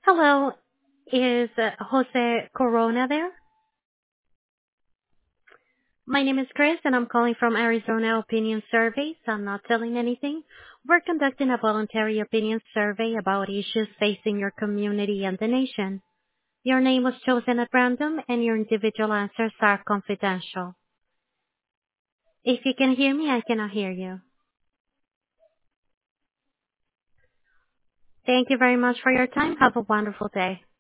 Hello, is Jose Corona there? My name is Chris and I'm calling from Arizona Opinion Surveys. I'm not telling anything. We're conducting a voluntary opinion survey about issues facing your community and the nation. Your name was chosen at random and your individual answers are confidential. If you can hear me, I cannot hear you. Thank you very much for your time. Have a wonderful day.